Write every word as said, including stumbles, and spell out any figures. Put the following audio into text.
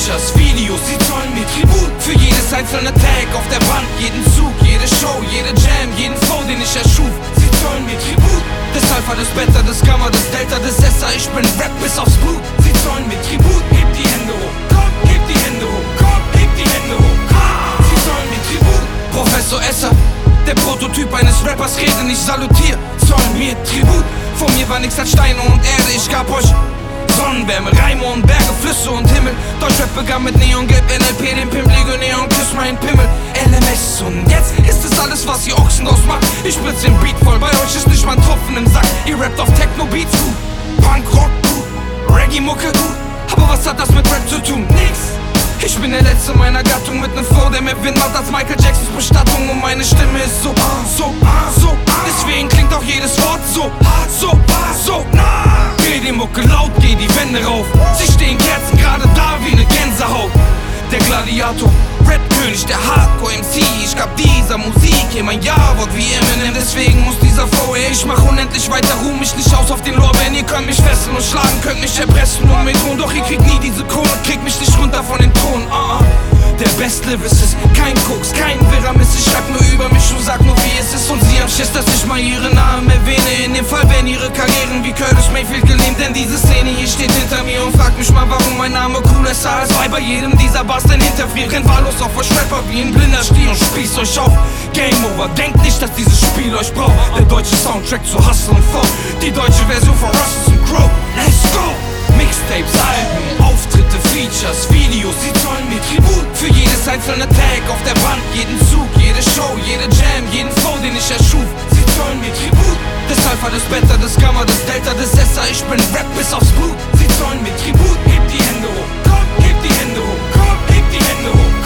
Features, Videos, sie zollen mir Tribut. Für jedes einzelne Tag auf der Wand, jeden Zug, jede Show, jede Jam, jeden Flow, den ich erschuf. Sie zollen mir Tribut. Das Alpha, das Beta, das Gamma, das Delta, das Essa, ich bin Rap bis aufs Blut. Sie zollen mir Tribut. Hebt die Hände hoch, komm, hebt die Hände hoch, komm, hebt die Hände hoch. Sie zollen mir Tribut. Professor Esser, der Prototyp eines Rappers, rede nicht, salutier, zollen mir Tribut. Vor mir war nichts als Steine und Erde, ich gab euch Sonnenwärme, Reime und Berge, Flüsse und Himmel. Deutschrap begann mit Neongelb, N L P, den pimplige Neon, küss mein Pimmel. L M S und jetzt ist es alles, was ihr Ochsen draus macht. Ich spritz den Beat voll, bei euch ist nicht mal ein Tropfen im Sack. Ihr rappt auf Techno-Beats gut, Punk-Rock gut, Reggae-Mucke gut. Aber was hat das mit Rap zu tun? Nix. Ich bin der Letzte meiner Gattung mit nem Flow, der mehr Wind macht als Michael Jacksons Bestattung. Und meine Stimme ist so, so, so. Deswegen klingt auch jedes Wort so, so, so. Dreh die Mucke laut, geh die Wände rauf. Sie stehen Kerzen gerade da wie ne Gänsehaut. Der Gladiator, Rap-König, der Hardcore-M C. Ich gab dieser Musik hier mein Ja-Wort wie Eminem. Deswegen muss dieser Flow, ey, ich mach unendlich weiter, ruh mich nicht aus auf den Lorbeeren. Ihr könnt mich fesseln und schlagen, könnt mich erpressen und mit Ton. Doch ihr kriegt nie diese Krone, kriegt mich nicht runter von den Thron. uh, Der Best-Lyricist, kein Koks, kein Wirramiss. Ich schreib nur über mich und sag nur wie es ist. Und sie haben Schiss, dass ich mal ihre Namen erwähne. In dem Fall werden ihre Karrieren wie Curtis Mayfield gelähmt. Denn diese Szene hier steht hinter mir und fragt mich mal, warum mein Name cooler ist als bei bei jedem dieser Bars. Denn hinterfriert, rennt wahllos auf euch Rapper wie ein blinder Stier und spießt euch auf. Game over, denkt nicht, dass dieses Spiel euch braucht. Der deutsche Soundtrack zu Hustle und Flow, die deutsche Version von Rustlers und Crow. Let's go! Mixtapes, Alben, Auftritte, Features, Videos, sie zollen mir Tribut. Für jedes einzelne Tag auf der Wand, jeden Zug, jede Show, jede Jam, jeden Flow, den ich erschuf. Sie zollen mir Tribut. Das Alpha, das Beta, das Gamma, das Delta, das Essa, ich bin Rap bis aufs Blut. Sie zollen mir Tribut. Hebt die Hände hoch, komm, hebt die Hände hoch, komm, hebt die Hände hoch.